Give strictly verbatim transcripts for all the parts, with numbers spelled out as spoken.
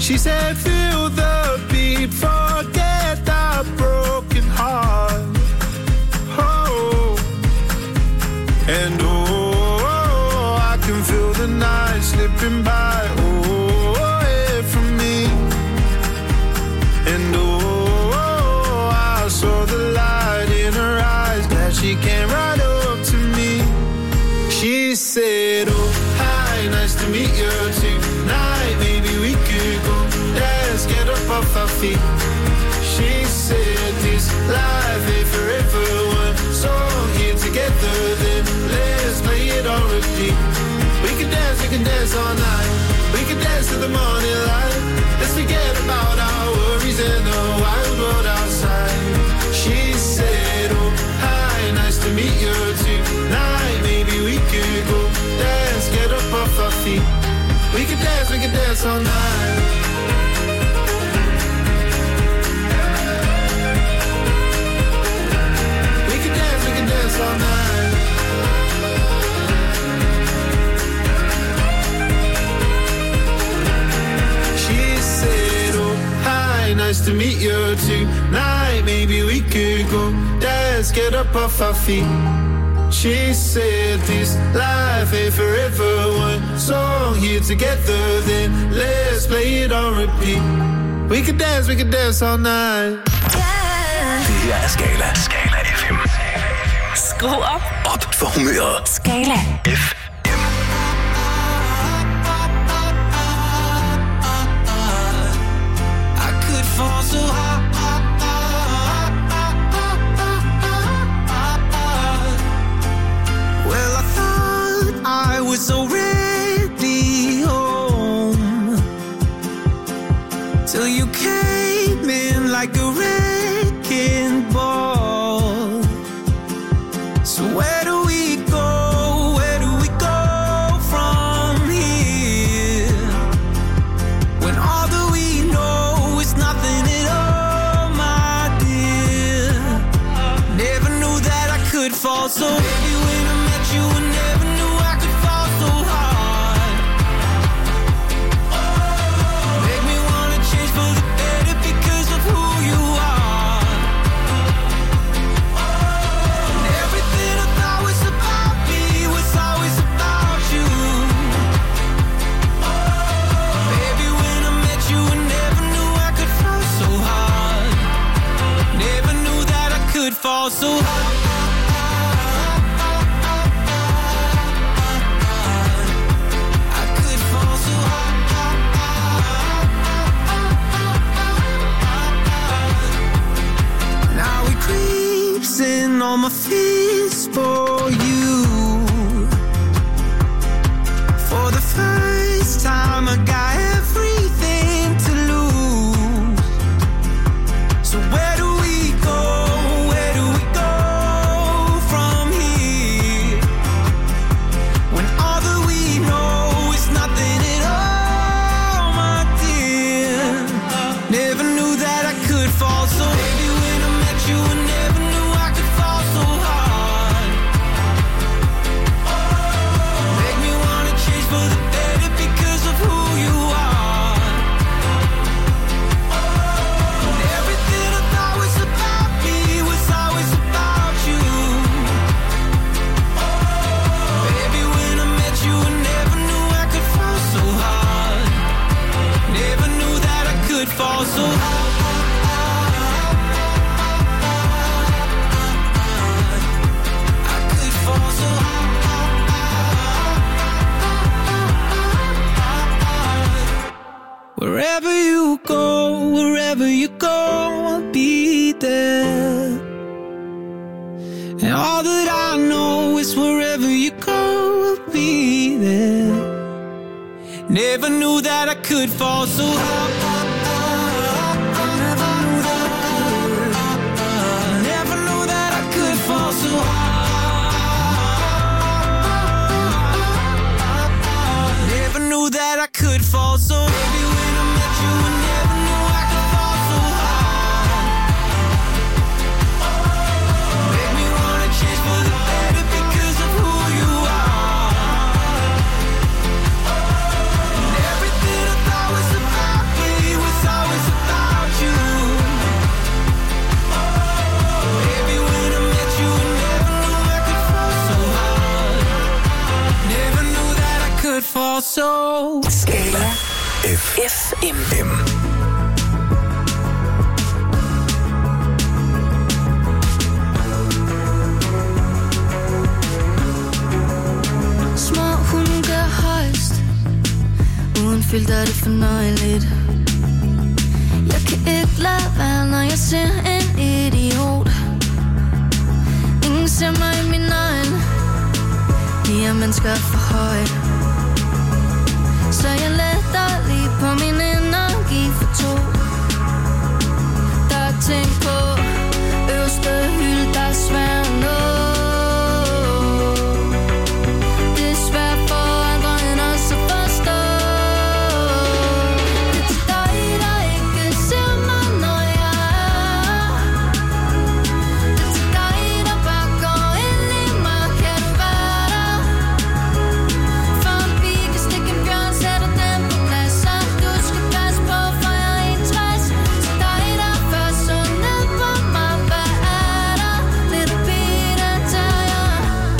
She said, feel the beat, forget that broken heart. Oh, and oh, I can feel the night slipping by. Oh, away from me. And oh, I saw the light in her eyes that she came right up to me. She said, oh, hi, nice to meet you tonight. Maybe we could go dance, get up off our feet. She said, this life ain't forever. One song here together, then let's play it on repeat. We can dance, we can dance all night. We can dance to the morning light. Let's forget about our worries and the wild world outside. She said, oh, hi, nice to meet you tonight. Maybe we could go dance, get up off our feet. We can dance, we can dance all night. We can dance, we can dance all night. She said, oh, hi, nice to meet you tonight. Maybe we could go dance, get up off our feet. She said, this life ain't forever. One song here together, then let's play it on repeat. We can dance, we can dance all night. Yeah. Det her er Skala. Skala F M. Skru op. Op for humøret. Skala F M. I could fall so hard. Well, I thought I was already home till you came in like a wrecking ball. So where do we go? Where do we go from here? When all that we know is nothing at all, my dear. Never knew that I could fall so heavy when I met you. I never knew I could fall so hard. Make me wanna change for the better because of who you are. And everything I thought was about me was always about you. Baby, when I met you, I never knew I could fall so hard. Never knew that I could fall so hard. On my feet for you. For the first time I got everything to lose. So where do we go? Where do we go from here? When all that we know is nothing at all, my dear. Never knew that I could fall so heavy when I met you. I never knew I could fall so hard. Make me wanna change for the better because of who you are. And everything I thought was about me was always about you. Baby, when I met you, I never knew I could fall so hard. Never knew that I could fall so hard. Wherever you go, wherever you go, I'll be there. And all that I know is wherever you go, I'll be there. Never knew that I could fall so high. Never knew that I could. Never knew that I could fall so high. Never knew that I could fall so heavy when I met you. I never knew I could fall so high. Make me wanna change for the better because of who you are. And everything I thought was about me your soul. Skala F M. Små hunde gør højst, uden filter er det fornøjeligt. Jeg kan ikke lade være, når jeg ser en idiot. Ingen ser mig i min øjne, de her mennesker er for højt. Så jeg letter lige på min energi for to. Der er ting på øverste hylde, der er svært at nå. Det er svært for andre end os at forstå. Det er til dig, der ikke ser mig, når jeg er. Det er til dig, der bare går ind i mig. Kan du være der? For en pige kan stikke en bjørn, sætter den på plads. Så du skal passe på, for jeg er enogtres. Til dig, der først så ned på mig. Hvad er der? Lille pige, der tager jeg.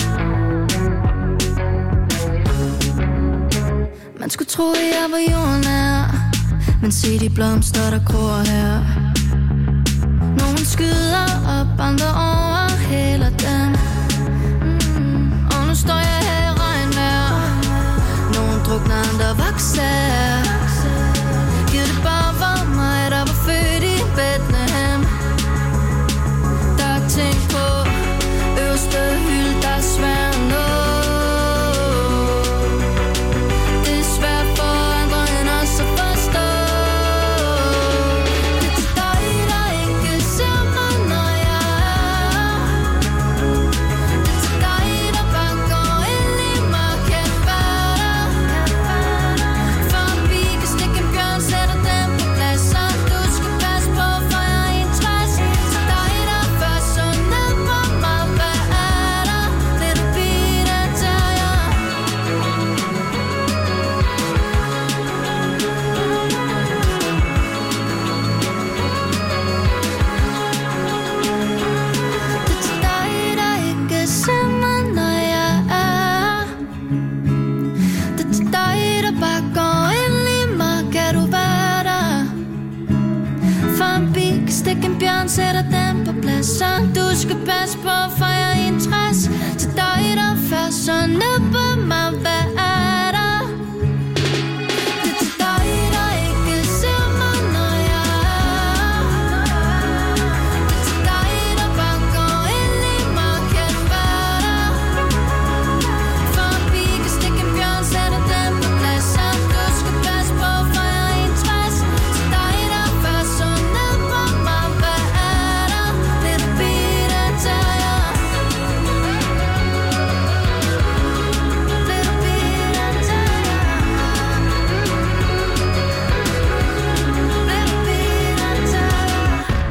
Man skulle tro, at jeg var jordnær, men se de blomster, der gror her. Nogen skyder op, andre overhælder dem. mm. Og nu står jeg her i regnvejr. Nogen drukner, andre vokser. Gid det bare var mig, der var født i Bethlehem. Der er ting på øverste hylde, der er svært at nå. Det er svært for andre end os at forstå. Det er til dig, der ikke ser mig, når jeg er. Det er til dig, der bare går ind i mig. Kan du være der? For en pige kan stikke en bjørn, sætter den på plads. Så du skal passe på, for jeg er enogtres. Til dig, der først så ned på mig. Hvad er der? Lille pige, der tager jeg. Det er til dig, der ikke ser mig, når jeg er. Det er til dig, der bare går ind i mig. Kan du være der? For en pige kan stikke en bjørn, sætter den på plads. Så du skal passe på, for jeg er enogtres. Til dig, der først så ned på mig. Hvad er der? Det er til dig, der ikke ser mig, når jeg er. Det er til dig, der bare går ind i mig. Kan du være der? For en pige kan stikke en bjørn, sætter den på plads. Så du skal passe på, for jeg er enogtres. Til dig, der først så ned på mig. Hvad er der? Lille pige, der tager jeg. Lille pige, der tager jeg. Lille pige, der tager jeg.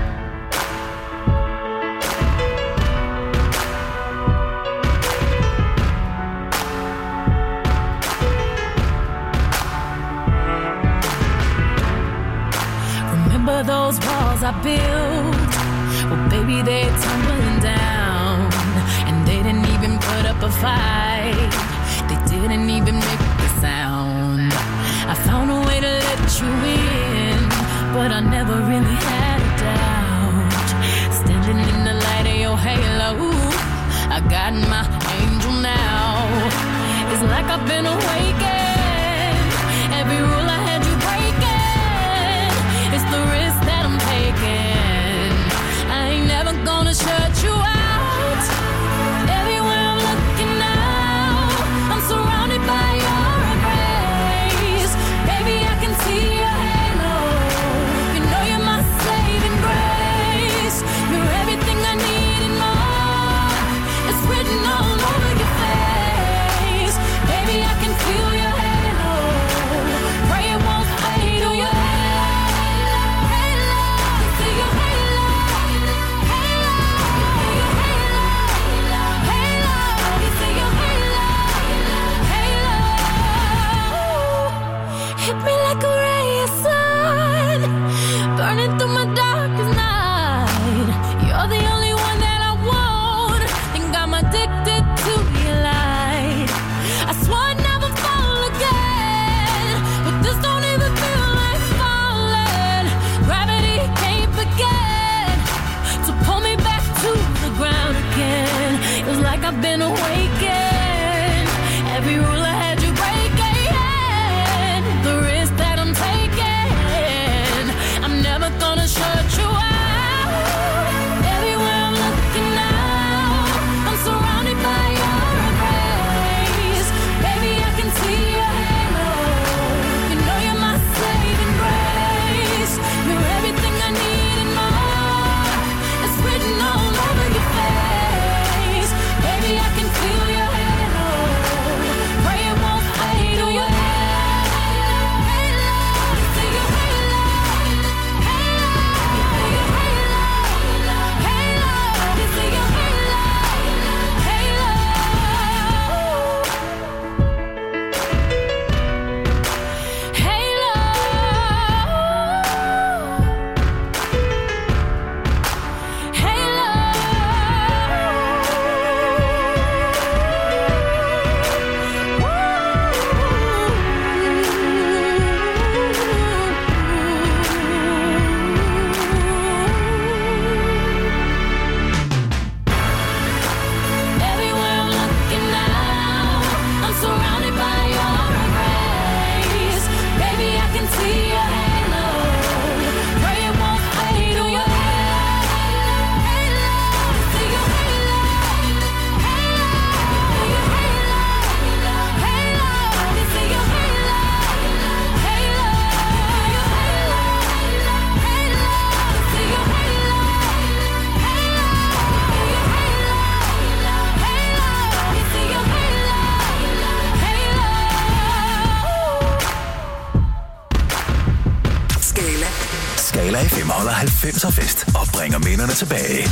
Remember those walls I built? Well, baby, they're tumbling down. And they didn't even put up a fight. They didn't even make a sound. I found a way to let you in, but I never really had a doubt. Standing in the light of your halo, I got my angel now. It's like I've been awakened. Every rule I had you breaking. It's the risk that I'm taking. I ain't never gonna shut you out. Everywhere I'm looking now, I'm surrounded by your embrace. Baby, I can see your halo. You know you're my savior. been awakened. Every rule I had you breaking. The risk that I'm taking, I'm never gonna shut you out. Everywhere I'm looking now, I'm surrounded by your embrace. Baby, I can see your halo. You know you're my saving grace. You're everything I need and more. It's written all over your face. Baby, I can feel your halo. Pray it won't fade. Oh, your halo, halo. See your halo, halo, halo, halo. See your halo, halo. Everywhere I'm looking now, I'm surrounded by your embrace. Baby, I can see your halo. Pray it won't fade. Oh, your halo, halo. See your halo, halo. Your halo, halo. See your halo, halo. Your halo, halo. See your halo, halo. Your halo, halo. See your halo, halo. Skala. Skala F M holder halvfemser fest og bringer minderne tilbage.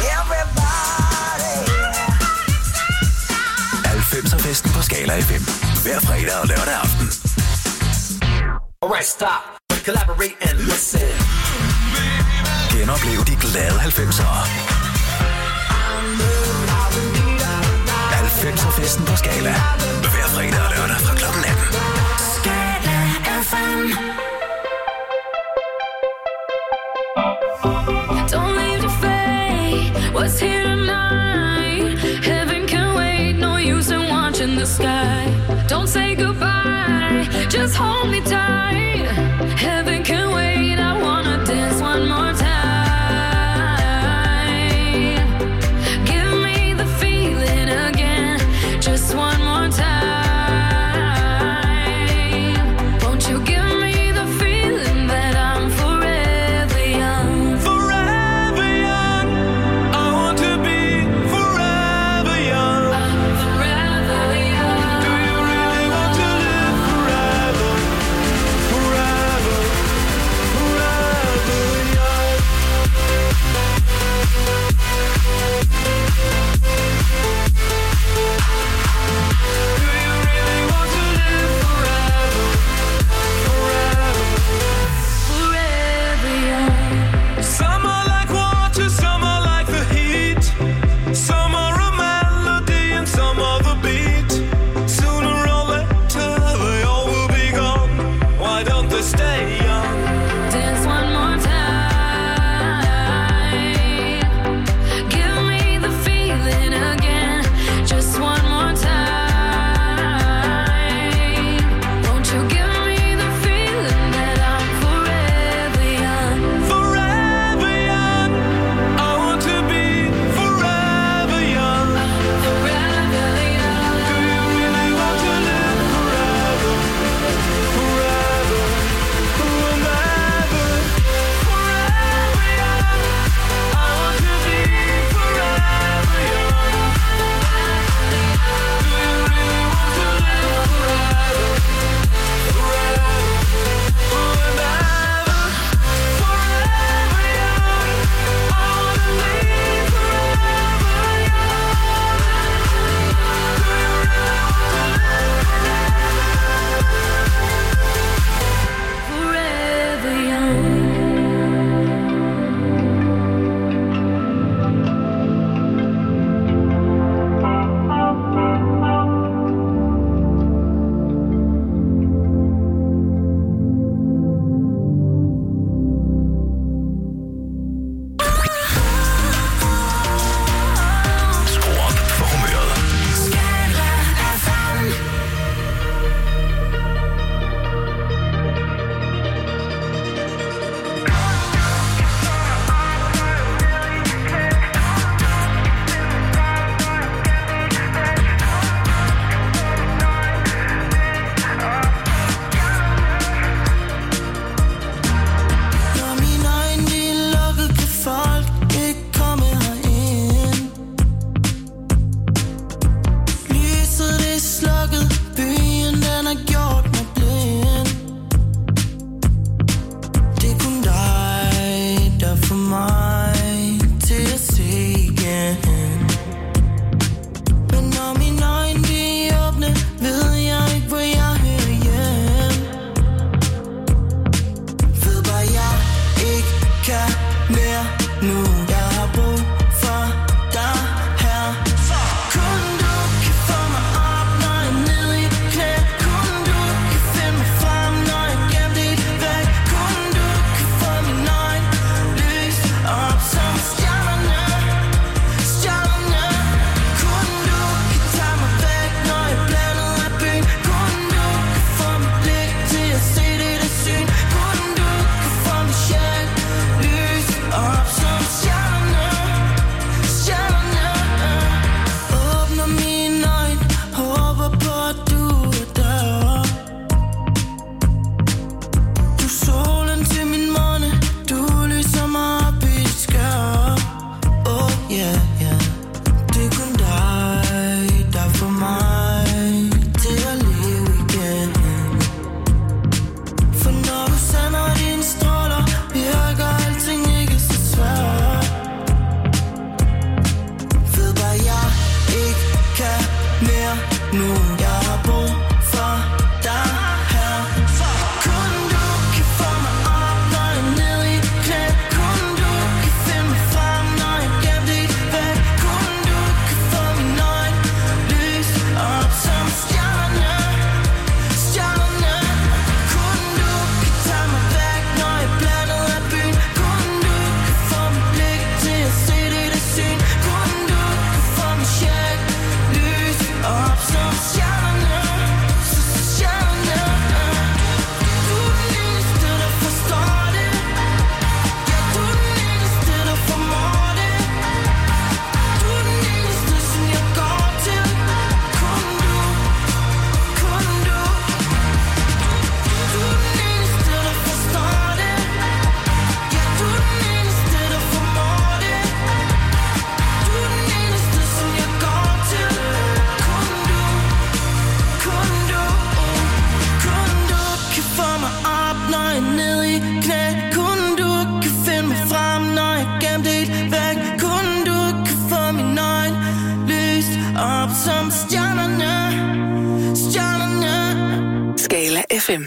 halvfemser festen på Skala F M. Hver fredag og lørdag aften. Alright, stop. Collaborate and listen. Genoplev de glade halvfemsere. halvfemser festen på Skala. Hver fredag og lørdag fra klokken atten. Skala F M. Don't leave the fate. What's here tonight? Heaven can wait. No use in watching the sky. Don't say goodbye. Just hold me tight. Heaven can wait. I wanna dance one more time. Give me the feeling again. Just one more time. Won't you give me the feeling that I'm forever young? Forever young. I want to be forever young. I'm forever young. Do you really want to live forever? Skala F M.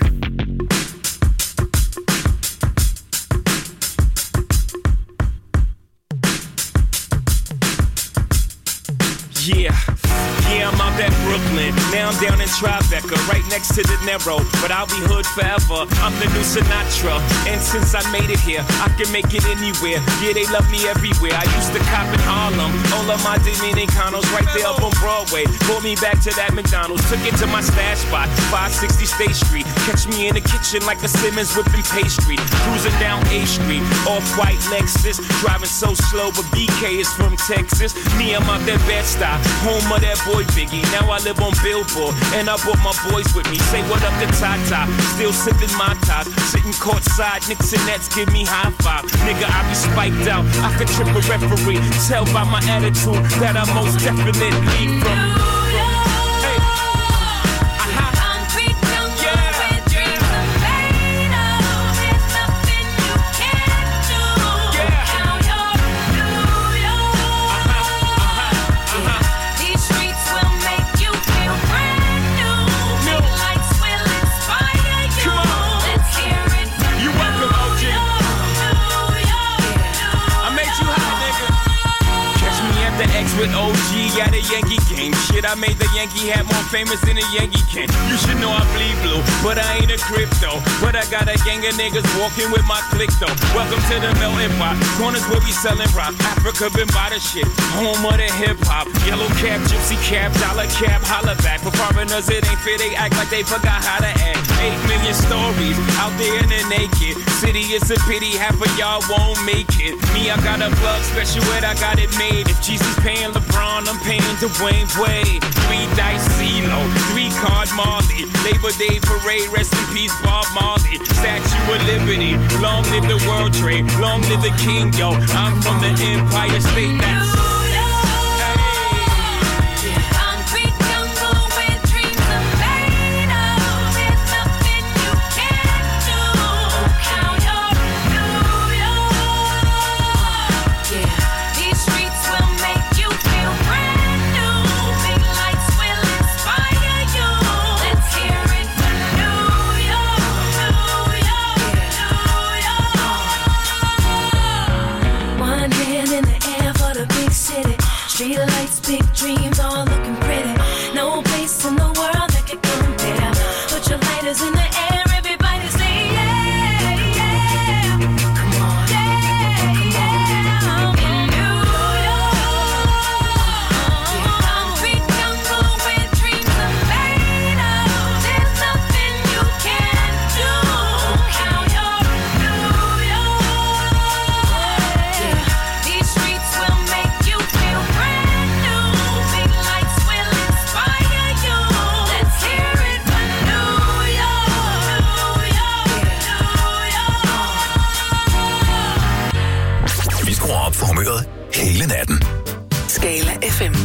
Yeah, yeah, I'm out at Brooklyn. Now I'm down in Tribeca, right next to the Narrow. But I'll be hood forever. I'm the new Sinatra. And since I made it here, I can make it anywhere. Yeah, they love me everywhere. I used to cop in Harlem. All of my Dominicanos right there up on Broadway. Brought me back to that McDonald's. Took it to my stash spot, five sixty State Street. Catch me in the kitchen like a Simmons whipping pastry. Cruising down A Street, off-white Lexus. Driving so slow, but B K is from Texas. Me, I'm out that Bed-Stuy. Home of that boy Biggie. Now I live on Billboard, and I brought my boys with me. Say what up to Tata. Still sipping my top. Sitting courtside, Knicks and Nets give me high five. Nigga, I be spiked out. I could trip a referee. Tell by my attitude that I most definitely from. With O G at a Yankee game. Shit, I made the Yankee hat more famous than a Yankee can. You should know I bleed blue, but I ain't a crypto. But I got a gang of niggas walking with my click though. Welcome to the melting pot. Corners where we selling rock. Africa been by the shit. Home of the hip hop. Yellow cap, gypsy cap, dollar cap, holla back. For foreigners it ain't fair, they act like they forgot how to act. Eight million stories out there in the naked city. It's a pity half of y'all won't make it. Me, I got a plug special ed, I got it made. If Jesus paying LeBron, I'm paying Dwayne Wade. Three dice CeeLo, three card Marley. Labor Day parade, rest in peace Bob Marley. Statue of Liberty, long live the World Trade, long live the King, yo. I'm from the Empire State, that's street lights, big dreams, all looking pretty. No place in the world that could compare. Put your lighters in the air, everybody say yeah, yeah. Come on, yeah, yeah. In New York, concrete jungle where dreams are made of. There's nothing you can't do. Count your New York. Yeah. These streets will make you feel brand. For humøret hele natten. Skala F M.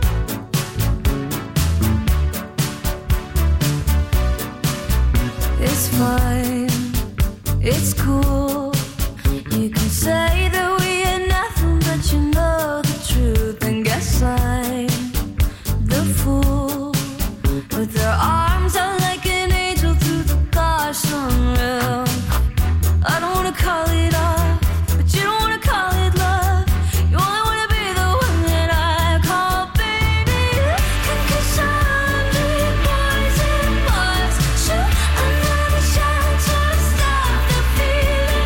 It's fine, it's cool. You can say that we are nothing, but you know the truth. And guess I'm the fool with their arms out like an angel through the car sunroof. I don't wanna call it off, but you don't wanna call it love. You only wanna be the one that I call baby. Cause I'm the poison bars. Shoot another shot to stop the feeling.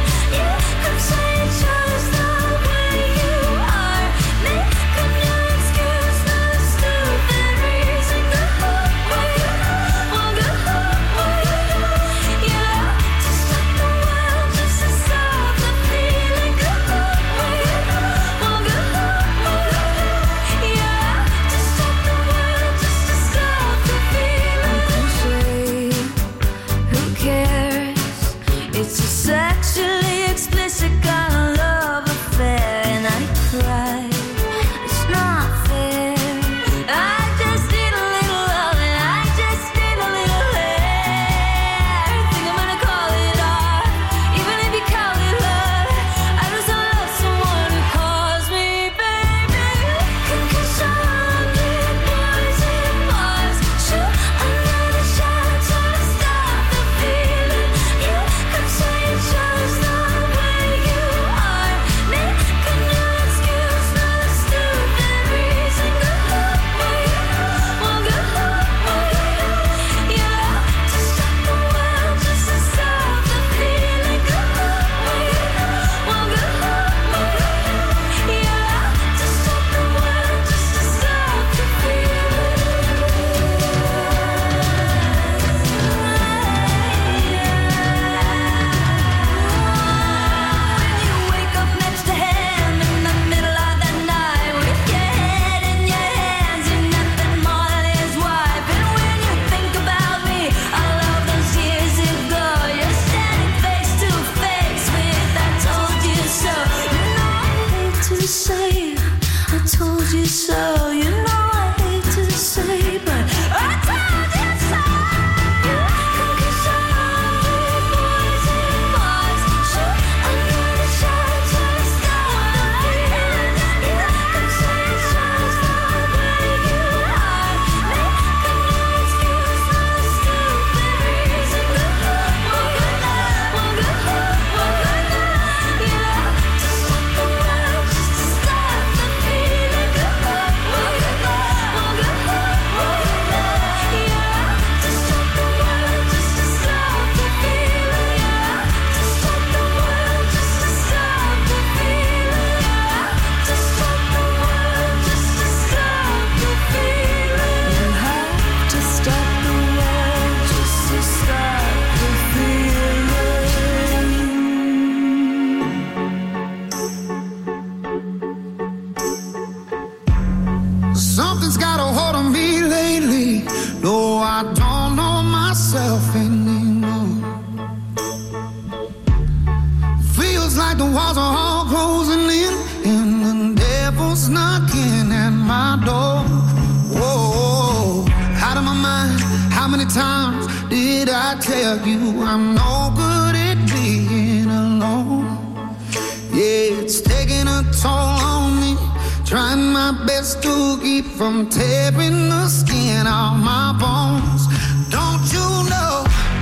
like the walls are all closing in, and the devil's knocking at my door. Whoa, out of my mind. How many times did I tell you I'm no good at being alone? Yeah, it's taking a toll on me, trying my best to keep from tearing the skin off my bones. Don't you know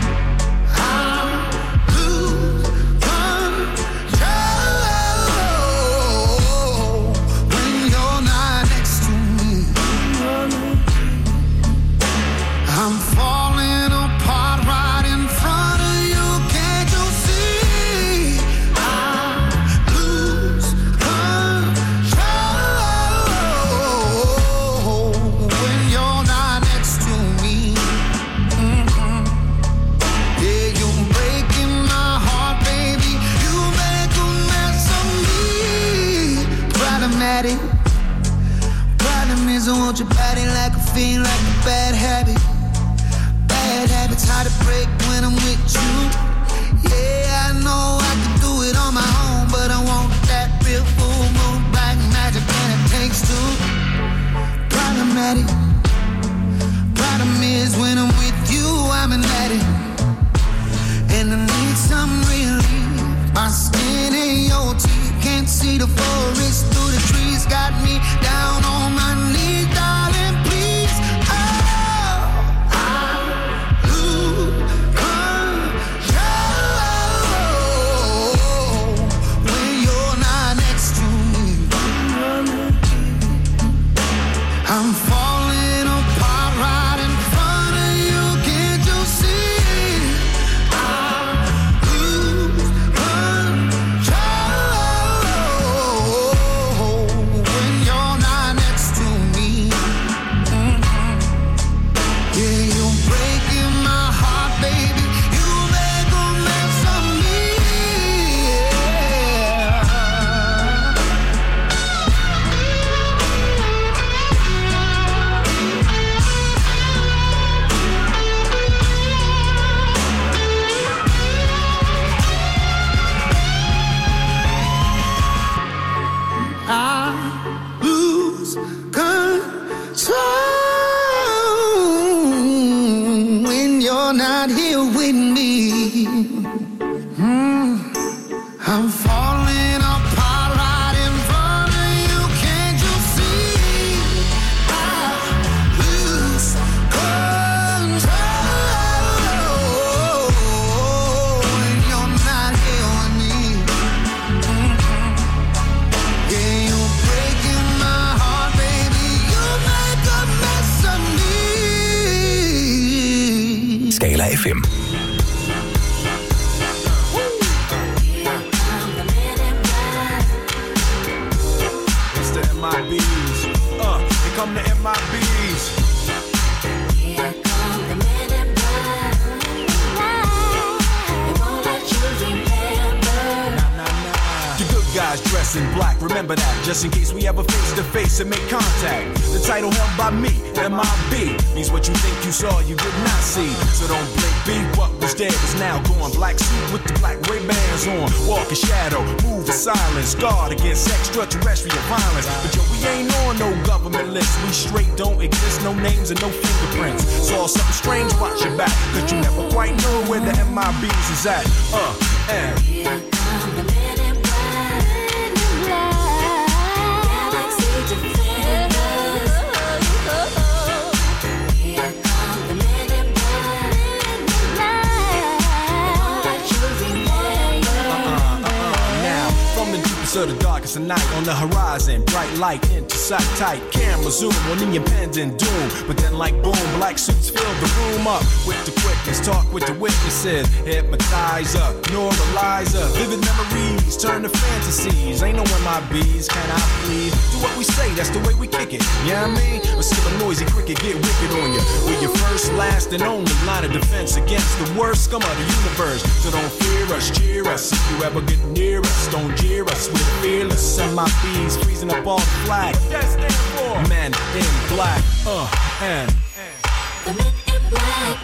I lose control when you're not next to me? I'm falling apart right in front of you. Can't you see? I lose control when you're not next to me. Mm-hmm. Yeah, you're breaking my heart, baby. You make a mess of me. Problematic. Problem is I want your body like a fiend, like a bad habit. Bad habits hard to break when I'm with you. Yeah, I know I can do it on my own, but I want that real full moon black magic, and it takes two. Problematic. Problem is when I'm with you, I'm an addict, and I need some relief. My skin and your teeth can't see the forest through the trees. Got me down on my knees, darling, please. I'm falling apart right in front of you. Can't you see? I lose control when you're not next to me. Mm-hmm. Yeah, you're breaking my heart, baby. You make a mess of me. I lose control when you're not here with me. Mm. I'm falling apart right in front of you. Can't you see? I lose control when you're not here with me. Mm-hmm. Yeah, you're breaking my heart, baby. You make a mess of me. Skala F M. It's the M I Bs. Uh, here come the M I Bs. Here come the men in black. They won't let you remember. Nah, nah, nah. The good guys dress in black. Remember that, just in case we ever face to face and make contact. The title held by me, M I B, means what you think you saw, you did not see. So don't blink, be what was dead is now gone. Black suit with the black Ray-Bans on. Walk in shadow, move in silence. Guard against extraterrestrial violence. But yo, we ain't on no government list. We straight don't exist, no names and no fingerprints. Saw something strange, watch your back, cause you never quite know where the M I Bs is at. Uh, and Here come the men in black. Galaxy defenders. Here come the men in black. They won't let you remember. now, from the deepest of the darkest of night, on the horizon, bright light into sight tight. Camera zoom on the impending doom, but then like boom, black suits fill the room up with the quickness. Talk with the witnesses, hypnotizer, neuralizer, vivid memories turn to fantasies. Ain't no M I Bs, can I please? Do what we say, that's the way we kick it. You know what I mean? Or see a noisy cricket get wicked on you. We're your first, last, and only line of defense against the worst scum of the universe. So don't fear us, cheer us. If you ever get near us, don't jeer us. We're fearless. M I Bs freezing up all the flag. That stand for men in black. Uh, and The men in black.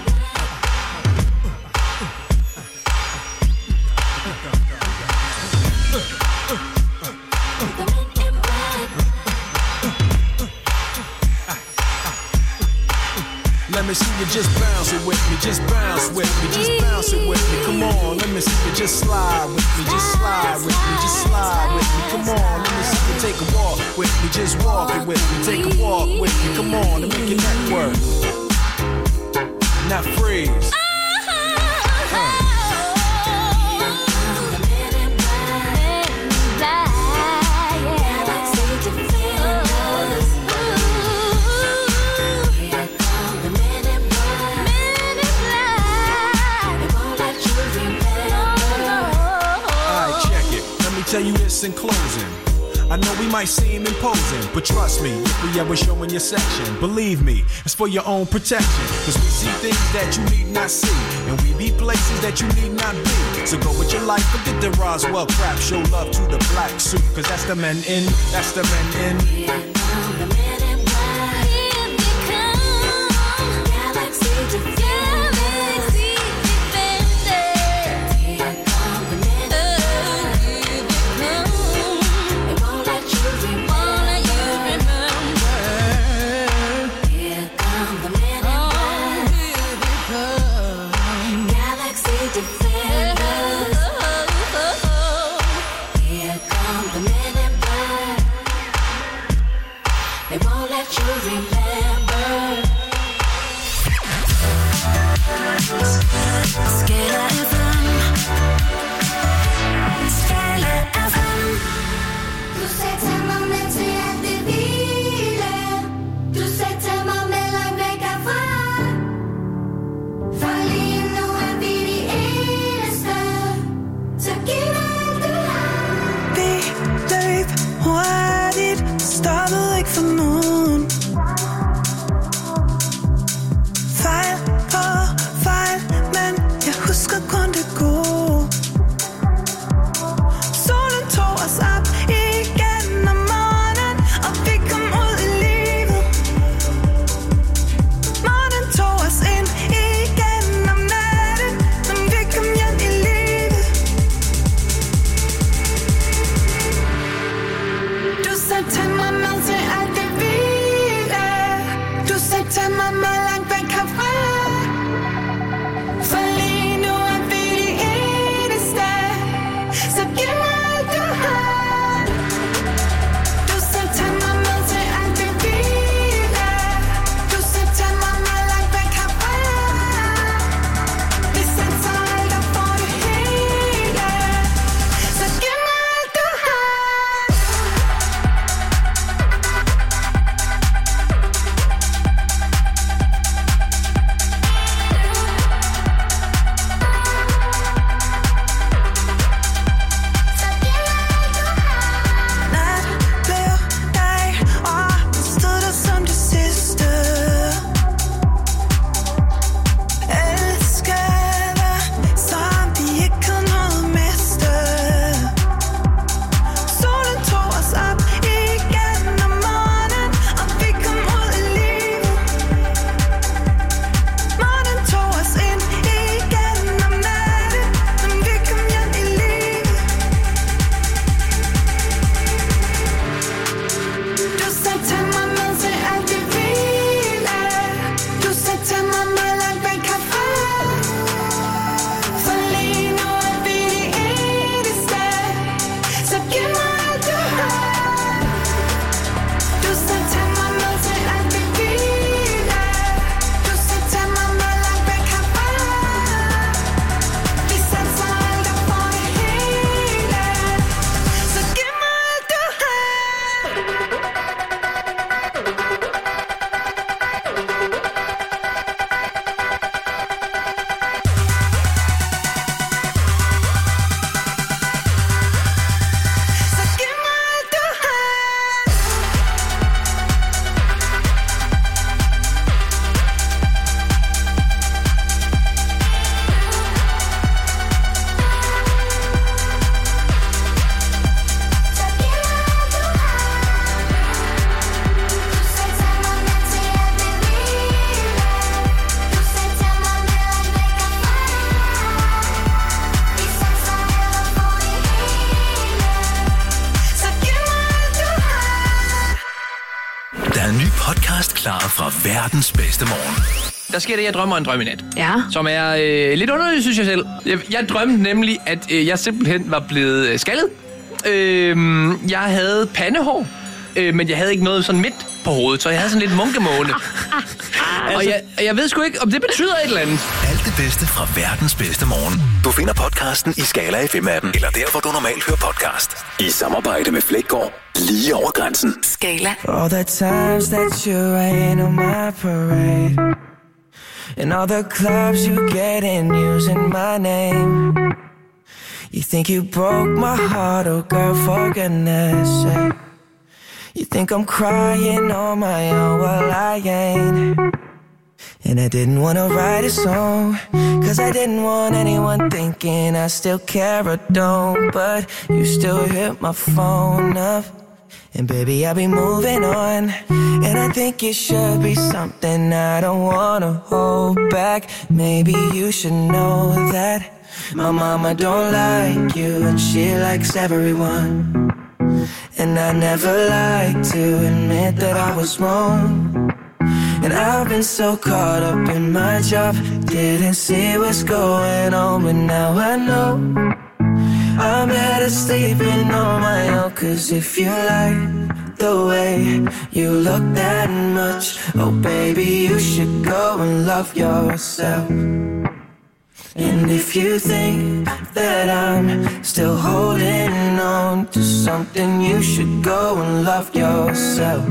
me see you just bounce it with me, just bounce with me, just bounce it with me. Come on, let me see you just slide with me, just slide with me, just slide with me. Come on, let me see you take a walk with me, just walk it with me, take a walk with me. Come on, and make your neck work. Now freeze. Tell you this in closing. I know we might seem imposing, but trust me, if we ever show in your section, believe me, it's for your own protection. Cause we see things that you need not see, and we be places that you need not be. So go with your life, forget the Roswell crap. Show love to the black suit, cause that's the men in, that's the men in. Here come the men in black. Here they come. Galaxy Defender. Der er en ny podcast klar fra verdens bedste morgen. der sker det, jeg drømmer en drøm i nat. Ja. Som er øh, lidt underligt, synes jeg selv. Jeg, jeg drømte nemlig, at øh, jeg simpelthen var blevet øh, skaldet. Øh, jeg havde pandehår, øh, men jeg havde ikke noget sådan midt på hovedet, så jeg havde sådan lidt munkemåne. altså... Og jeg, jeg ved sgu ikke, om det betyder et eller andet. Alt det bedste fra verdens bedste morgen. Du finder podcasten i Skala F M-appen, eller der, hvor du normalt hører podcast. I samarbejde med Flækgaard, lige over grænsen. Skala. All the times that you rain on my parade, and all the clubs you get in using my name. You think you broke my heart, oh girl, for goodness sake. You think I'm crying on my own, well I ain't. And I didn't wanna write a song, cause I didn't want anyone thinking I still care or don't. But you still hit my phone up, and baby I'll be moving on. And I think it should be something I don't wanna hold back. Maybe you should know that my mama don't like you, and she likes everyone. And I never like to admit that I was wrong. And I've been so caught up in my job, didn't see what's going on, but now I know I'm better sleeping on my own. Cause if you like the way you look that much, oh baby, you should go and love yourself. And if you think that I'm still holding on to something, you should go and love yourself.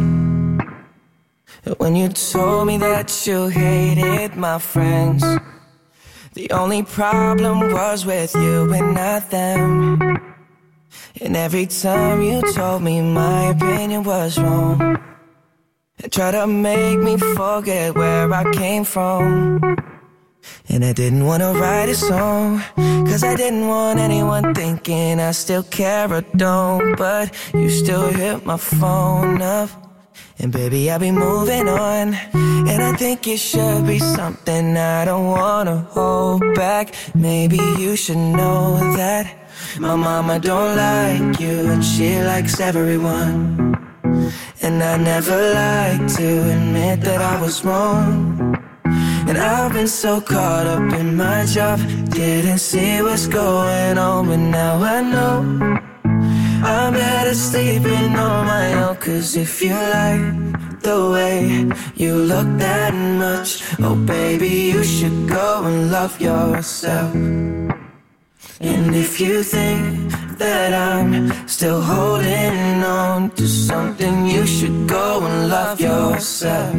When you told me that you hated my friends, the only problem was with you and not them. And every time you told me my opinion was wrong, and tried to make me forget where I came from. And I didn't want to write a song, cause I didn't want anyone thinking I still care or don't. But you still hit my phone up, and baby I'll be moving on. And I think it should be something I don't want to hold back. Maybe you should know that my mama don't like you, and she likes everyone. And I never like to admit that I was wrong. And I've been so caught up in my job, didn't see what's going on, but now I know I'm better sleeping on my own. Cause if you like the way you look that much, oh baby, you should go and love yourself. And if you think that I'm still holding on to something, you should go and love yourself.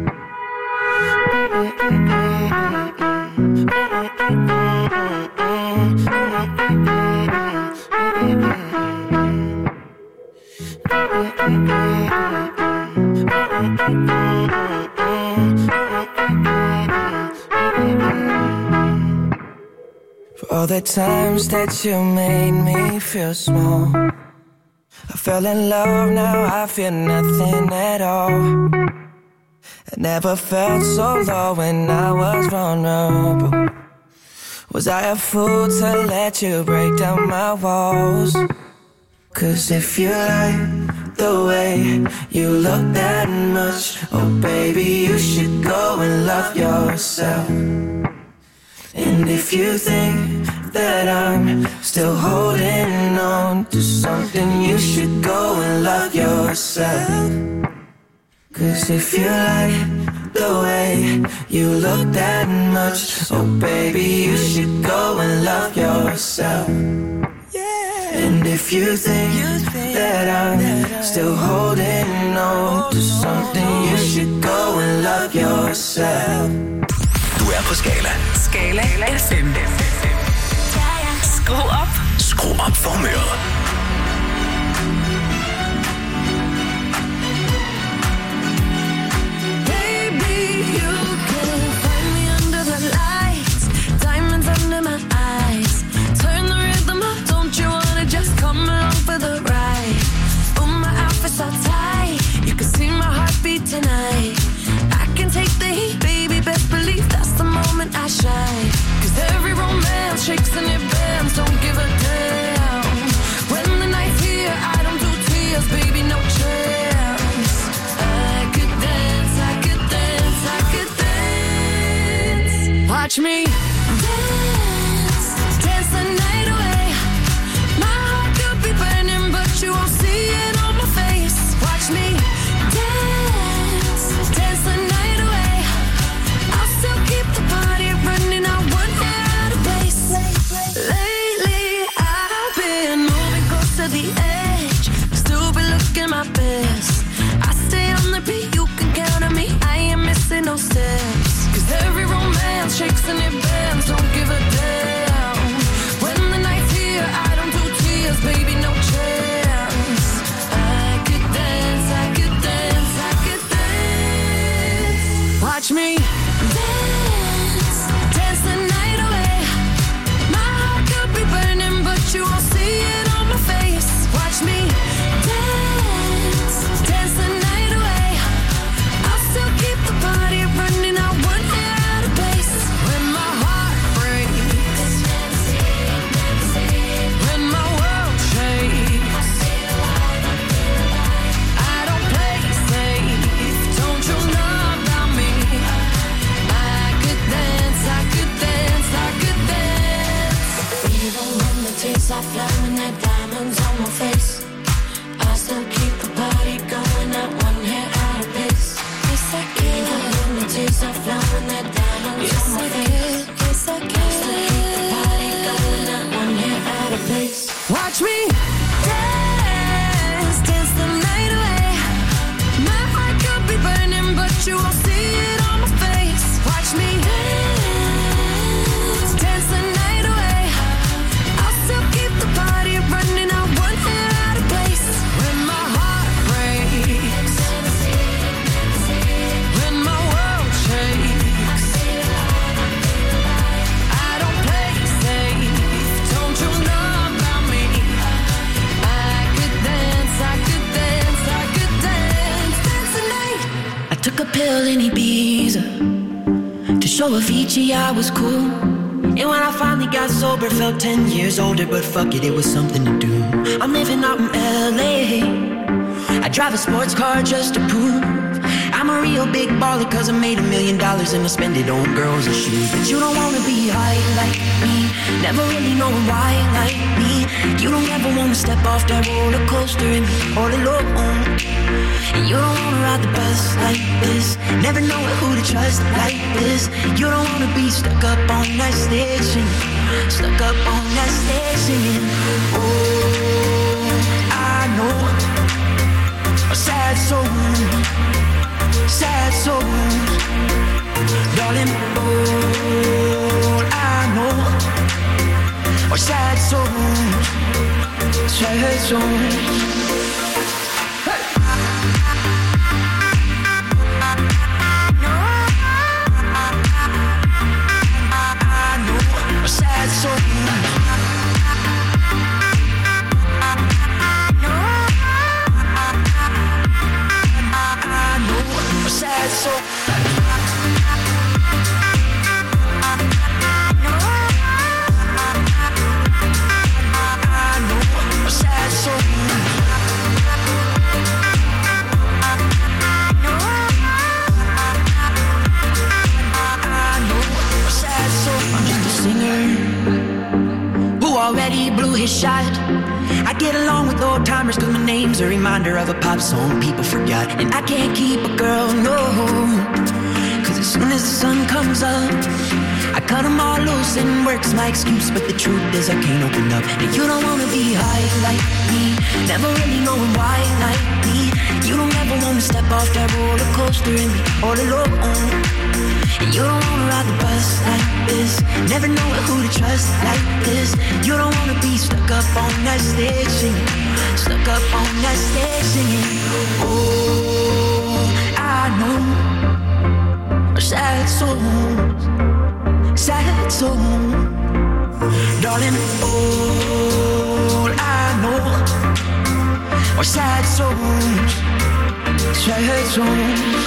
For all the times that you made me feel small, I fell in love, now I feel nothing at all. I never felt so low when I was vulnerable. Was I a fool to let you break down my walls? Cause if you like the way you look that much, oh baby, you should go and love yourself. And if you think that I'm still holding on to something, you should go and love yourself. Cause if you like the way you look that much, oh baby, you should go and love yourself. And if you think that I'm still holding on to something, you should go and love yourself. Du er på Skala. Skala F M. Skru op. Skru op for humøret. Tonight I can take the heat, baby, best believe that's the moment I shine. Cause every romance shakes and it bends, don't give a damn. tears are flowing, they're diamonds on my face. I still keep the party going, not one hair out of place. Yes, I can. When the tears are flowing, they're diamonds yes, on my I face. Can. Yes, I can. I still keep the party going, not one hair out of place. Watch me dance, dance the night away. My heart could be burning, but you won't see it on my face. Watch me dance, dance the night away. I'll still keep the party running, not one hair out of place. When my heart breaks, when my world shakes, I don't play safe. Don't you know about me? I could dance, I could dance, I could dance, dance the night. I took a pill in Ibiza to show Avicii I was cool. And when I finally got sober, felt ten years older. But fuck it, it was something to do. I'm living out in L A. I drive a sports car just to prove I'm a real big baller, cause I made a million dollars and I spend it on girls and shoes. But you don't wanna be high like me, never really knowing why like me. You don't ever wanna step off that roller coaster and be all alone. And you don't wanna ride the bus like this, never know who to trust like this. You don't wanna be stuck up on that stage singing, stuck up on that stage singing. Oh, I know a sad soul, sad souls, darling, all I know are sad souls, sad souls. Hey! I know a sad soul. Sad soul. I know a sad soul. I know a sad soul. I'm just a singer who already blew his shot. I get along with old timers cause my name's a reminder of a pop song people forgot. And I can't keep a girl, no, cause as soon as the sun comes up I cut them all loose and work's my excuse. But the truth is I can't open up. And you don't wanna be high like me, never really knowing why like me. You don't ever wanna step off that roller coaster and be all alone. And you don't wanna ride the bus like this, never know who to trust like this. You don't wanna be stuck up on that stage singing, stuck up on that stage singing. Oh, I know sad souls, sad souls, darling. All I know are sad souls, sad souls.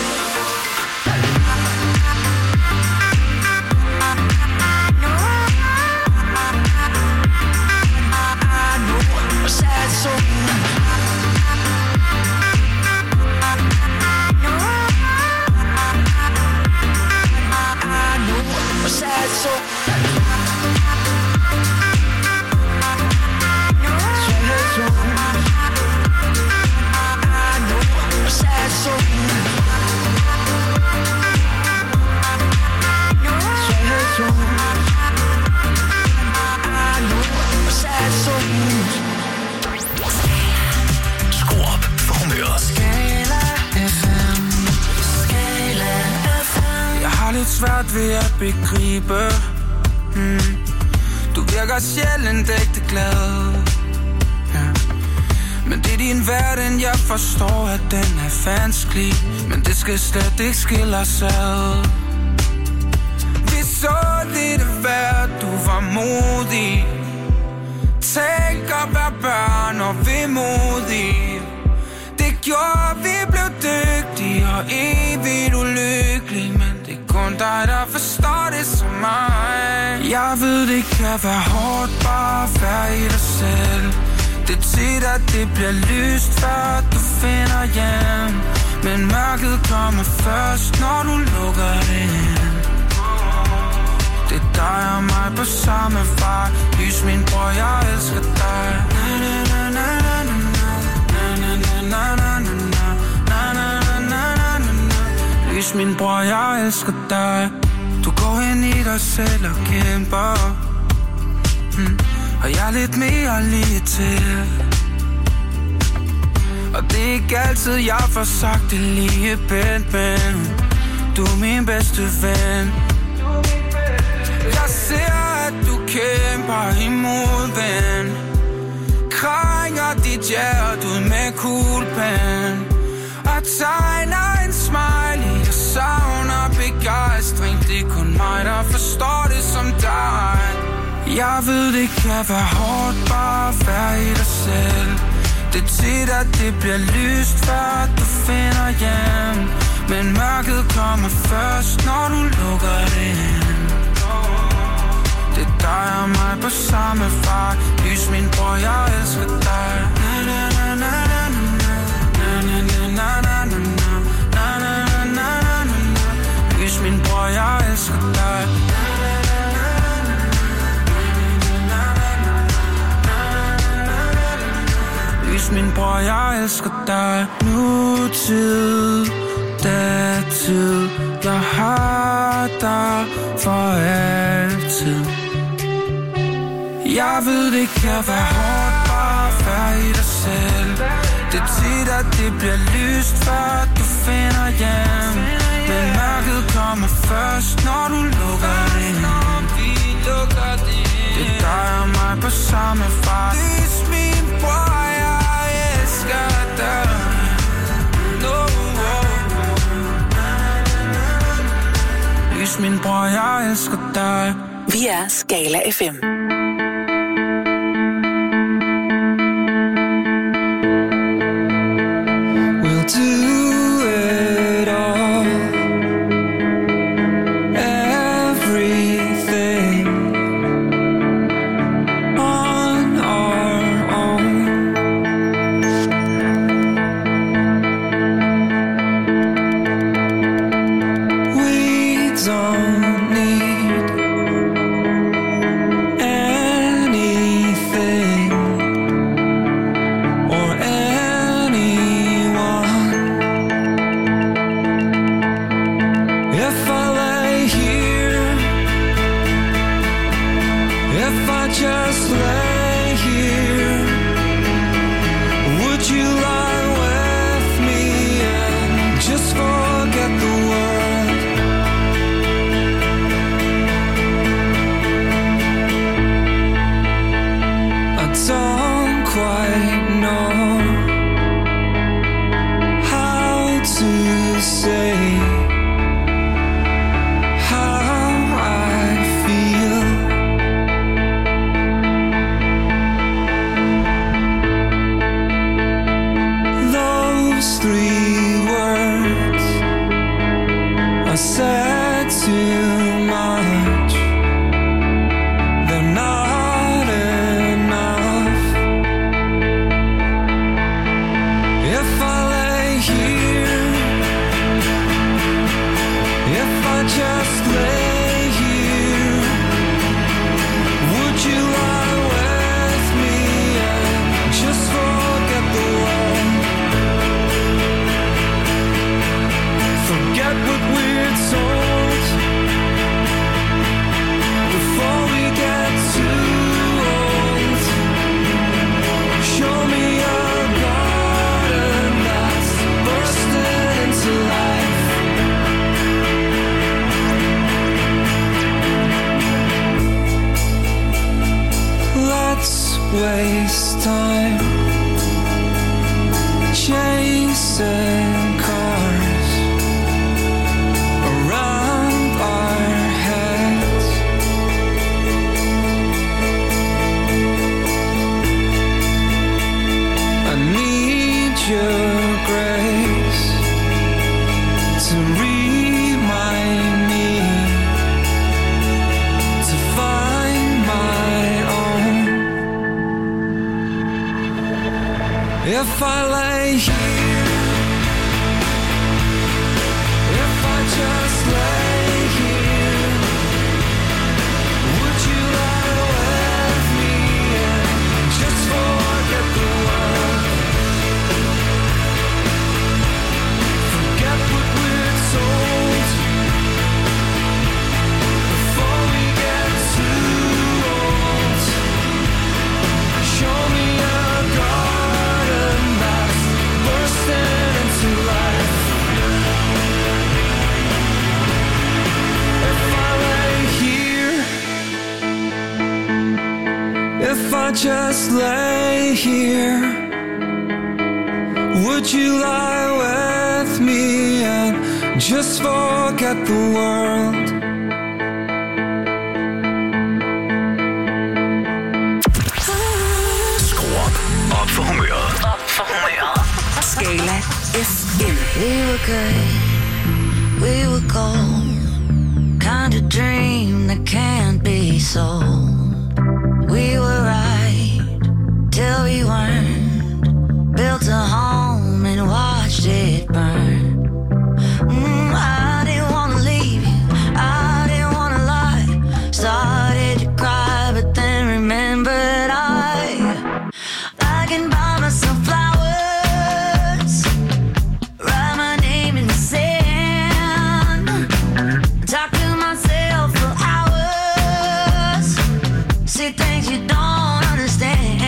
Svært ved at begribe hmm. Du virker sjældent ægte glad ja. Men det er din verden, jeg forstår at den er vanskelig. Men det skal slet ikke skille os ad. Vi så lidt af hvert, du var modig. Tænk at være børn og vemodig. Det gjorde vi blev dygtige og evigt ulykkelige. Men det er kun dig, der forstår det som mig. Jeg ved, det kan være hårdt bare at være i dig selv. Det er tit, at det bliver lyst, før du finder hjem. Men mørket kommer først, når du lukker det ind. Det er dig og mig på samme vej. Lys min bror, jeg elsker dig. Na na na na na na na na na na na na na na. Lys min bror, jeg elsker dig. Du går ind i dig selv og kæmper, mm. og jeg er lidt mere lige til. Og det er ikke altid, jeg får sagt det lige pænt, men du er min bedste ven. Jeg ser, at du kæmper imod, ven. Krænger dit hjerte ud med kuglepen og tegner en smiley. Jeg savner begejstring. Det er kun mig, der forstår det som dig. Jeg ved, det kan være hårdt bare at være i dig selv. Det er tit, at det bliver lyst, før du finder hjem. Men mørket kommer først, når du lukker det ind. Det er dig og mig på samme vej. Lys min bror, jeg elsker dig. Na na na na na na na na na na na na na na. Lys min bror, jeg elsker dig. Lys min bror, jeg elsker dig. Nutid, datid, jeg har dig for altid. Jeg ved, det kan være hårdt bare at være i dig selv. Det er tit, at det bliver lyst, før du finder hjem. Men mørket kommer først, når du lukker det ind. Det er dig og mig på samme vej. Lys min bror, jeg elsker dig. No, Lys min bror, jeg elsker dig. Vi er Skala F M. If I lay here, if I just lay here, If I just lay here, would you lie with me and just forget the world? Skru op. Op for humøret. Op for humøret. Skala F M. We were good, we were gold. Kind of dream that can't be sold. We were right till we weren't. Built a home and watched it burn. Mm, I didn't wanna leave you, I didn't wanna lie. Started to cry, but then remembered I I can buy myself flowers, write my name in the sand, talk to myself for hours, see things you don't understand.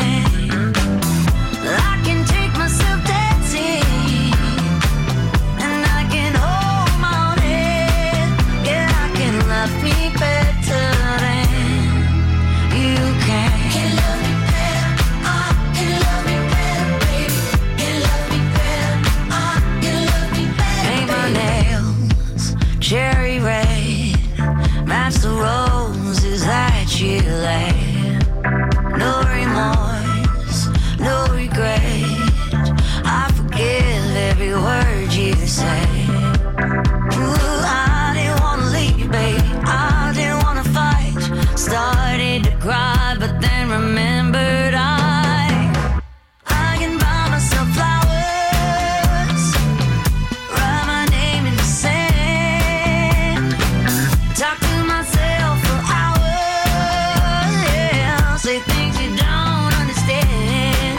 I can take myself dancing, and I can hold my own head. Yeah, I can love me better than you can. Can love me better, I can love me better, baby. Can love me better, I can love me better. Paint my nails cherry red, match the roses that you laid. No remorse, no regret. I forgive every word you say. Ooh, I didn't wanna leave, baby. I didn't wanna fight. Started to cry, but then remembered I I can buy myself flowers, write my name in the sand, talk to myself for hours. Yeah, say things you don't understand.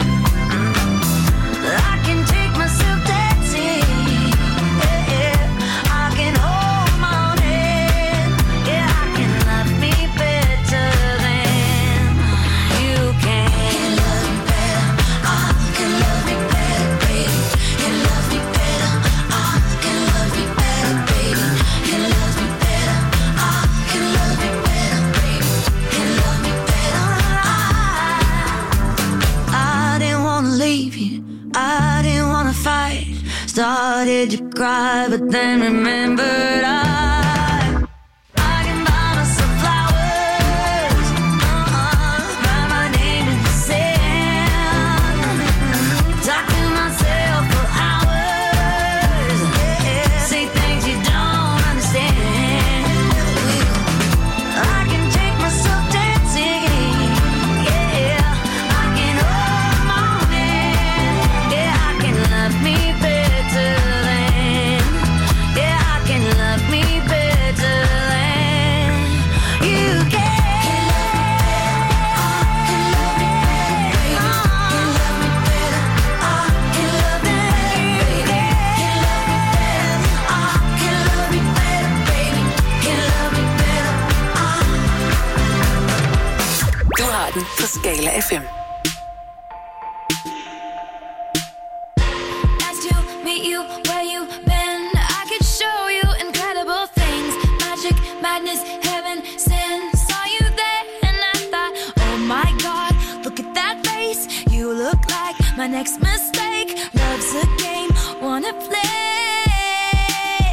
I can take myself dancing. Yeah, yeah. I can hold my own head. Yeah, I can love me better than you can. Can love me better, I can love me better, baby. Can love me better, I can love me better, baby. Can love me better, I can love me better, baby. Can love me better, I I didn't wanna leave you, I didn't wanna fight. Started to cry, but then remembered I I can buy myself flowers, uh-uh, write my name in the sand, talk to myself for hours. Yeah, say things you don't understand. I can take myself dancing. Yeah, I can hold my own hand. Yeah, I can love me better than. Yeah, I can love me better than you can. Can love me better, I can love me better. Can love me better, I can love me better, baby. Can love me better, Du har den på Skala F M. Nice to meet you where you been. I could show you incredible things. Magic, madness, heaven, sin. Saw you there and I thought, oh my God, look at that face. You look like my next mistake. Love's a game, wanna play.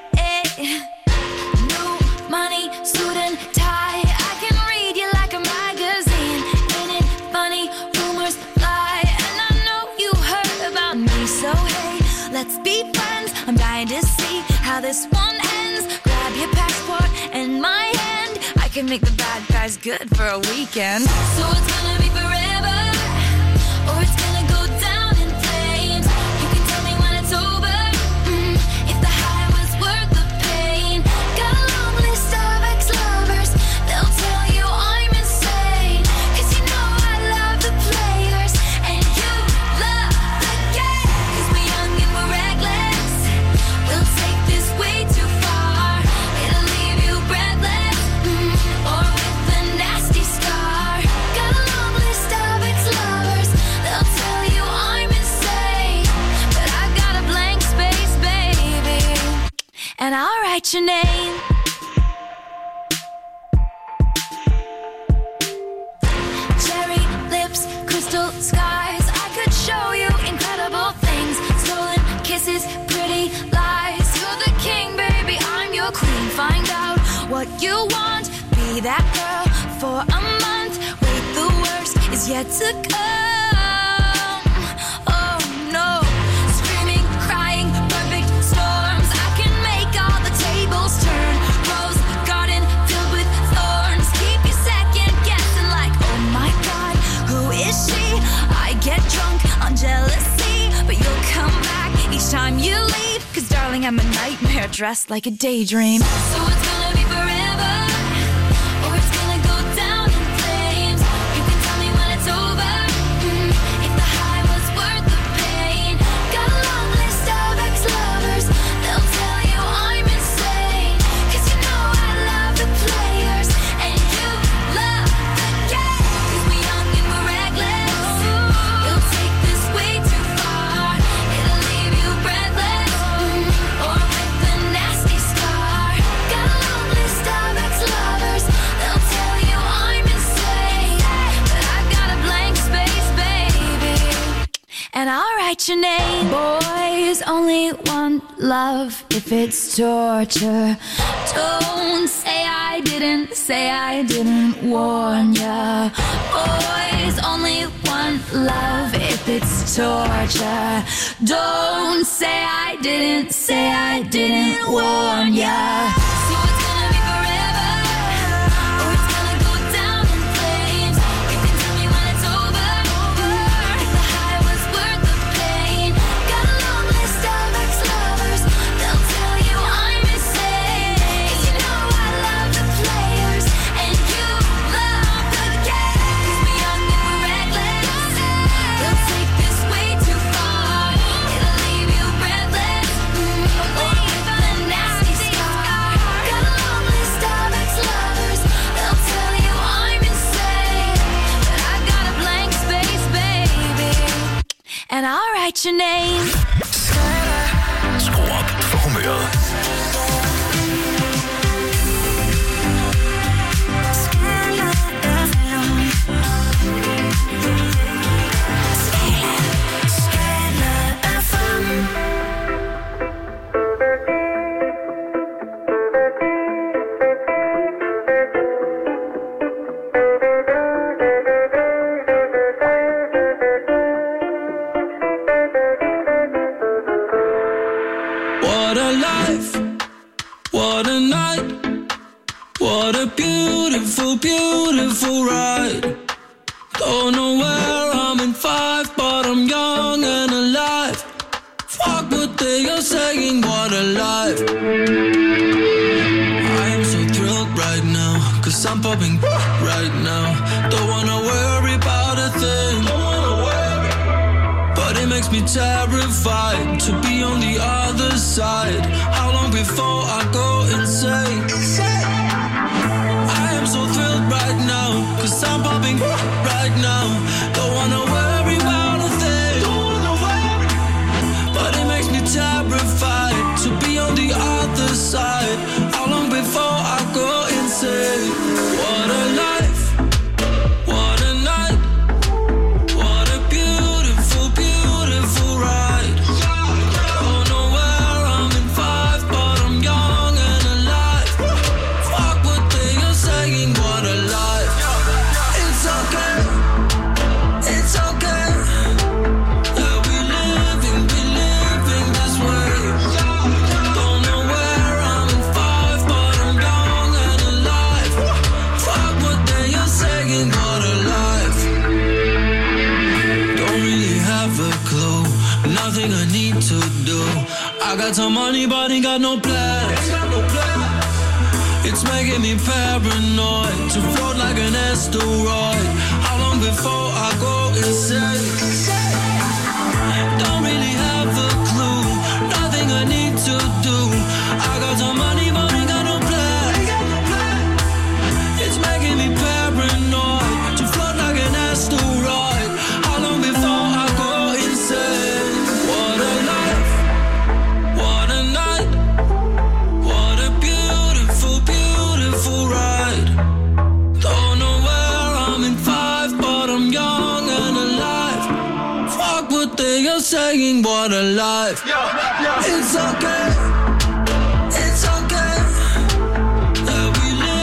New money, suit and tie. I can read you like a magazine. Ain't it funny? Rumors fly, and I know you heard about me. So hey, let's be friends. I'm dying to see how this one ends. Grab your passport and my hand. I can make the bad guys good for a weekend. So it's gonna be forever, or it's gonna go down in flames. You can tell me when it's over, mm, if the high was worth the pain. Got a long list of ex-lovers, they'll tell you I'm insane. 'Cause you know I love the players, and you love the game. 'Cause we're young and we're reckless, we'll take this way too far. It'll leave you breathless, mm, or with a nasty scar. Got a long list of ex-lovers, they'll tell you I'm insane. But I got a blank space, baby, and I'll write your name. Check you want. Be that girl for a month. Wait, the worst is yet to come. Oh no, screaming, crying, perfect storms. I can make all the tables turn. Rose garden filled with thorns. Keep you second guessing like, oh my God, who is she? I get drunk on jealousy, but you'll come back each time you leave. Cause darling, I'm a nightmare dressed like a daydream. So it's gonna be forever, or it's gonna go down in flames. You can tell me when it's over, mm, if the high was worth the pain. Got a long list of ex-lovers, they'll tell you I'm insane. Cause you know I love the players, and you love the game. Cause we're young and we're reckless, you'll take this way too far. It'll leave you breathless, mm, or with a nasty scar. Got a long list of ex-lovers, they'll tell you I'm insane. But I've got a blank space, baby, and I'll write your name. Boys only want love if it's torture. Don't say I didn't, say I didn't warn ya. Boys only want love if it's torture. Don't say I didn't, say I didn't warn ya. So it's gonna be forever, or it's gonna go down in flames. You can tell me when it's over, if the high was worth the pain. Got a long list of ex-lovers, they'll tell you I'm insane. Cause you know I love the players, and you love the game. Cause we're young and we're reckless, they'll take this way too far. It'll leave you breathless, mm, or with a nasty scar. Got a long list of ex-lovers, they'll tell you I'm insane. But I've got a blank space, baby, and I'll write your name. Skru op for humøret. What a life, what a night, what a beautiful, beautiful ride. Don't know where I'm in five, but I'm young and alive. Fuck what they are saying, what a life. I am so thrilled right now, cause I'm popping right now. Don't wanna worry about a thing, but it makes me terrified to be on the other side. How long before I go insane? I am so thrilled right now, cause I'm popping right now. Don't wanna worry about a thing, but it makes me terrified to be on the other side. How long before I go insane? What a life, what a night, what a beautiful, beautiful ride. Don't know where I'm in five, but I'm young and alive. Fuck what they are saying, what a life. It's okay, it's okay. Yeah, we living, we living this way. Don't know where I'm in five, but I'm young and alive. Fuck what they are saying, what a life. Don't really have a clue, nothing I need to do. I got some money, but ain't got no plans. It's making me paranoid to float like an asteroid. How long before I go insane? Don't really have a clue, nothing I need to do. I got some money, but ain't got no plans. It's making me paranoid to float like an asteroid. How long before I go insane? What a life, what a night, what a beautiful, beautiful ride. Don't know where I'm in five, but I'm young and alive. Fuck what they are saying, what a life. It's okay, it's okay. Yeah, we live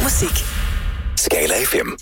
God musik. Skala F M.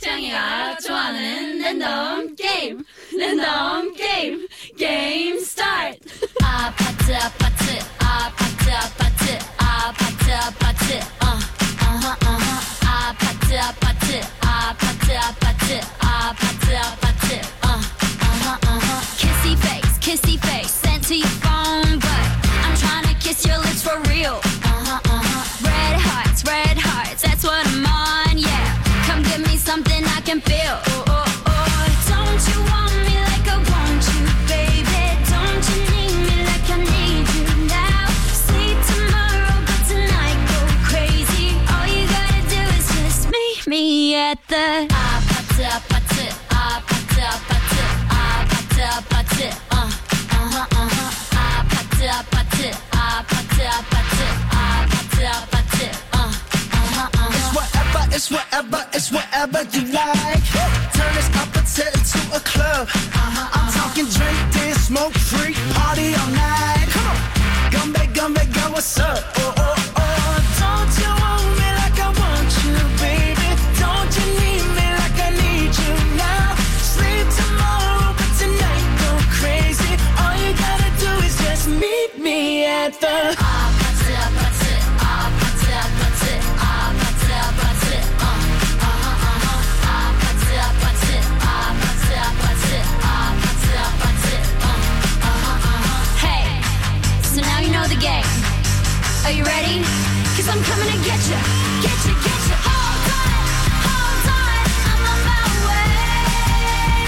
Game, game, game start. Ah, party, party, ah, party, party, ah, party, party, uh, uh huh, uh huh. Ah, party, party, ah, party, party, ah, party, party, uh, uh huh, uh huh. Kissy face, kissy face, sent to your phone, but I'm trying to kiss your lips for real. Uh huh, uh huh. Red hearts, red hearts, that's what I'm on, yeah. Come give me something I can feel. Oh, oh, oh. Don't you want me like I want you, baby? Don't you need me like I need you now? Sleep tomorrow, but tonight go crazy. All you gotta do is just meet me at the ah party, party, ah party, party, ah party, party, uh, uh huh, uh huh. Ah party, party, ah party, party, ah party, party, uh, uh huh, uh huh. It's whatever, it's whatever, it's whatever you like. Turn this up until to a club. Uh-huh, I'm talking drink, dance, smoke, freak, party all night. Come on, Gumbe, Gumbe, girl, what's up? Oh, oh, oh, don't you want me like I want you, baby? Don't you need me like I need you now? Sleep tomorrow, but tonight go crazy. All you gotta do is just meet me at the ah party, party, ah party, party, ah party, party, uh, uh huh, uh huh, ah party, party, ah party, party, ah party, party, uh, uh huh, uh huh. Hey, so now you know the game. Are you ready? 'Cause I'm coming to get you, get you, get you. Hold on, hold on, I'm on my way.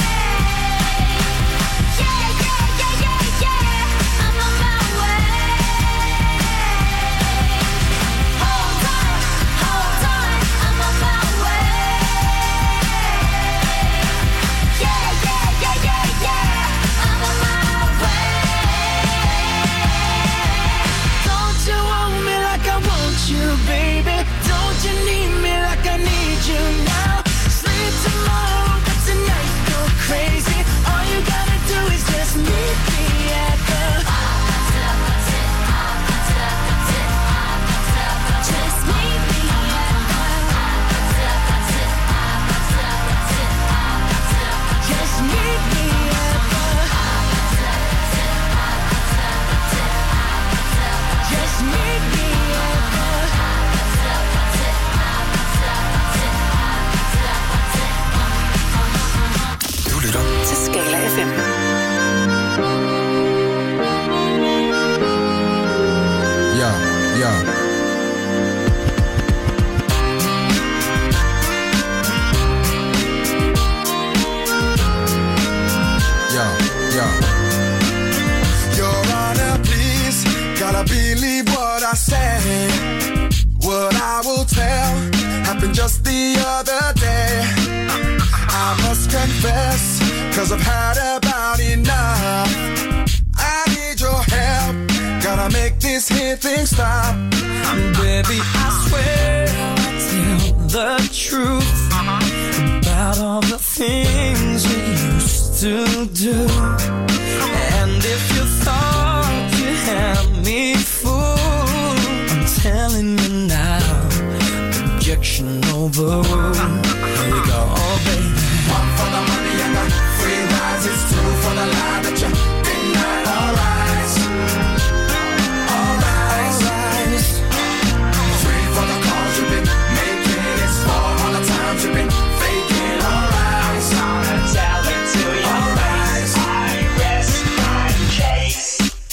Yeah, yeah, yeah, yeah, yeah, I'm on my way. Hold on, hold on, I'm on my way. Yeah, yeah, yeah, yeah, yeah, I'm on my way. Don't you want me like I want you, baby? Don't you need me like I need you now? Sleep tomorrow, but tonight go crazy. All you gotta do is just meet me at the just meet me at just meet me at the just meet me at Du lytter Til Skala F M. Ja, ja. Ja, ja. Your Honor, please, gotta believe what I say. What I will tell happened just the other day. I must confess, 'cause I've had about enough. I need your help, gotta make this here thing stop. Baby, I swear I tell the truth about all the things you used to do. And if you thought you had me fooled, I'm telling you now, objection overruled. Here you go, oh baby. One for the money and the free rides, it's two for the lie that you deny. All right, all right, three for the calls you've been making, it's four all the times you've been faking. All right, I'm gonna tell it to you. All right, I rest my case.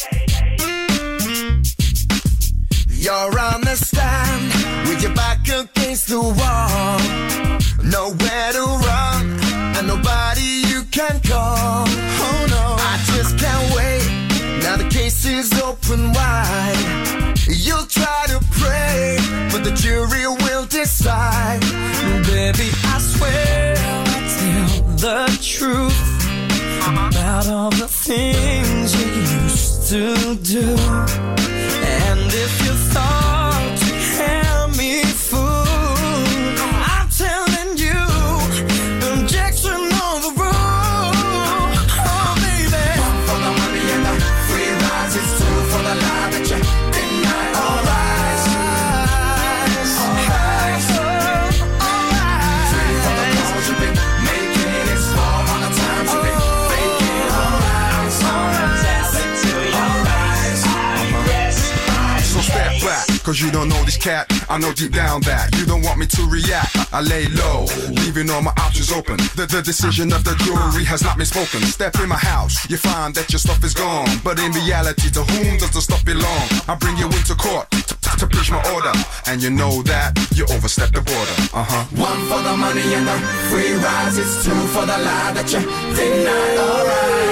You're on the stand with your back against the wall, nowhere to run and nobody you can call. Oh no, I just can't wait. Now the case is open wide. You'll try to pray, but the jury will decide. Baby, I swear I tell the truth about all the things you used to do. And if you thought you had me fooled, I'm telling you, objection overruled. Oh baby, one for the money and the free rides, it's two for the lie that you deny. All right, all right, cause you don't know this cat. I know deep down that you don't want me to react. I lay low, leaving all my options open. The, the decision of the jury has not been spoken. Step in my house, you find that your stuff is gone. But in reality, to whom does the stuff belong? I bring you into court to preach my order, and you know that you overstep the border. Uh-huh. One for the money and the free rides. It's two for the lie that you deny. Alright.